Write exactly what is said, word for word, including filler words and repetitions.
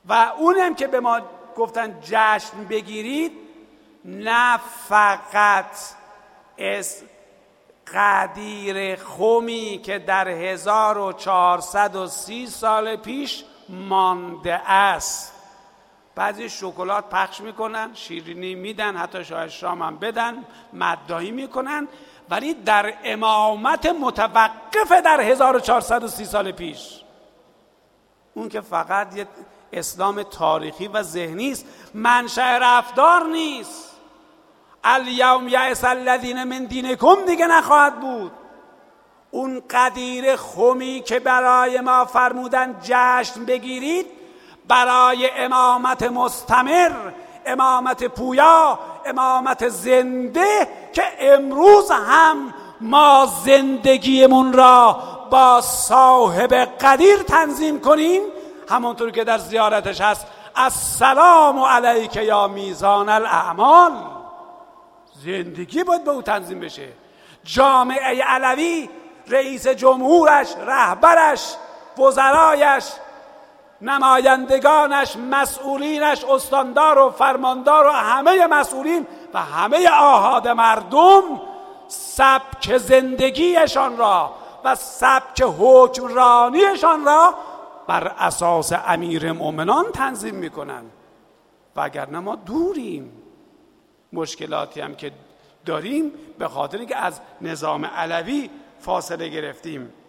و اونم که به ما گفتن جشن بگیرید، نه فقط از قدیر خمی که در هزار و چهارصد و سی سال پیش مانده است. بعضی شکلات پخش میکنن، شیرینی میدن، حتی شاید شام هم بدن، مداحی میکنن، ولی در امامت متوقف در هزار و چهارصد و سی سال پیش، اون که فقط یه اسلام تاریخی و ذهنی است، منشأ رفتار نیست. الیوم یئس الذین من دینکم دیگه نخواهد بود. اون قدیر خمی که برای ما فرمودن جشن بگیرید، برای امامت مستمر، امامت پویا، امامت زنده که امروز هم ما زندگیمون را با صاحب قدیر تنظیم کنیم، همونطور که در زیارتش هست السلام علیک یا میزان الاعمال. زندگی باید به او تنظیم بشه. جامعه علوی، رئیس جمهورش، رهبرش، وزرایش، نمایندگانش، مسئولینش، استاندار و فرماندار و همه مسئولین و همه آحاد مردم سبک زندگیشان را و سبک حکمرانیشان را بر اساس امیر مومنان تنظیم میکنن. وگرنه ما دوریم. مشکلاتی هم که داریم به خاطر اینکه از نظام علوی فاصله گرفتیم.